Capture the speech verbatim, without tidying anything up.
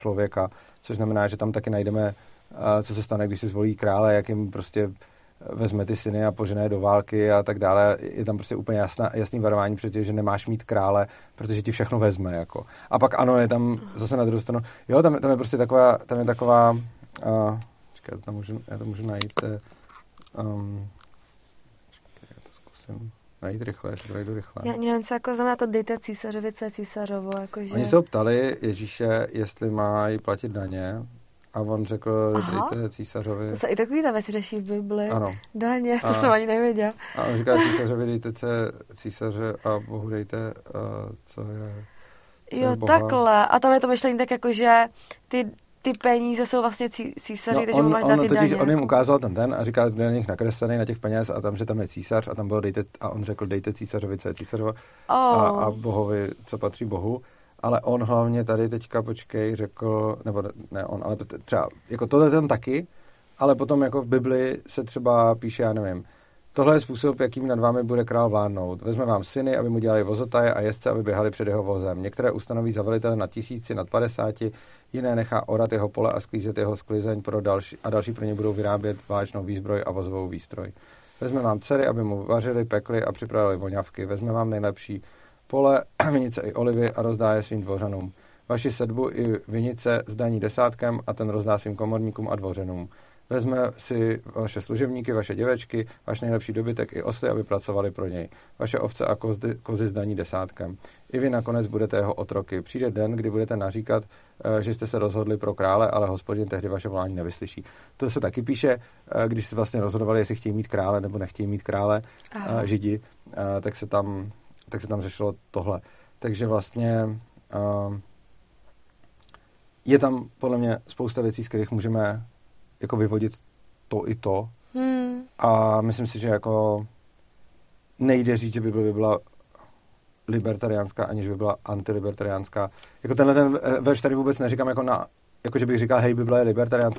člověka, což znamená, že tam taky najdeme, co se stane, když si zvolí krále, jak jim prostě vezme ty syny a požené do války a tak dále. Je tam prostě úplně jasná, jasný varování před tím, že nemáš mít krále, protože ti všechno vezme. Jako. A pak ano, je tam zase na druhou stranu, jo, tam, tam je prostě taková, tam je taková, uh, čekaj, tam můžu, já to můžu najít, um, čekaj, já to zkusím najít rychle, jestli to najdu rychle. Já nevím, co jako znamená to dejte císařovi, co je císařovo, jakože... Oni se ho ptali Ježíše, jestli mají platit daně, a on řekl, Aha. dejte císařovi. To se i takový tam věci řeší v Bibli. Ano. Daně, to a, jsem ani nevěděla. A on říká císařovi, dejte se císaře a Bohu dejte, uh, co je co Jo, je Boha. takhle. A tam je to myšlení tak jako, že ty, ty peníze jsou vlastně cí, císaři, no, takže on, máš on, dát ty totiž, daně. on jim ukázal ten ten a říkal, že je na nich nakreslený na těch peněz a tam, že tam je císař a tam bylo dejte, a on řekl, dejte císařovi, co je císařovo oh. a, a Bohovi, co patří Bohu. Ale on hlavně tady teďka, počkej, řekl, nebo ne on, ale třeba, jako tohle tam taky, ale potom jako v Bibli se třeba píše, já nevím, tohle je způsob, jakým nad vámi bude král vládnout. Vezme vám syny, aby mu dělali vozotaje a jezdce, aby běhali před jeho vozem. Některé ustanoví za velitele nad tisíci, nad padesáti, jiné nechá orat jeho pole a sklízet jeho sklizeň pro další, a další pro ně budou vyrábět válečnou výzbroj a vozovou výstroj. Vezme vám dcery, aby mu vařili, pekli a připravili voňavky. Vezme vám nejlepší pole, vinice i olivy a rozdá je svým dvořanům. Vaši sedbu i vinice zdaní desátkem a ten rozdá svým komorníkům a dvořanům. Vezme si vaše služebníky, vaše děvečky, váš nejlepší dobytek i osly, aby pracovali pro něj. Vaše ovce a kozy, kozy zdaní desátkem. I vy nakonec budete jeho otroky. Přijde den, kdy budete naříkat, že jste se rozhodli pro krále, ale Hospodin tehdy vaše volání nevyslyší. To se taky píše, když se vlastně rozhodovali, jestli chtějí mít krále nebo nechtějí mít krále, Aha. Židi, tak se tam tak se tam řešilo tohle. Takže vlastně uh, je tam podle mě spousta věcí, z kterých můžeme jako vyvodit to i to. Hmm. A myslím si, že jako nejde říct, že Bible by byla libertariánská, aniž by byla antilibertariánská. Jako tenhle ten verš tady vůbec neříkám jako na, jako že bych říkal, hej, Bible je libertariánská,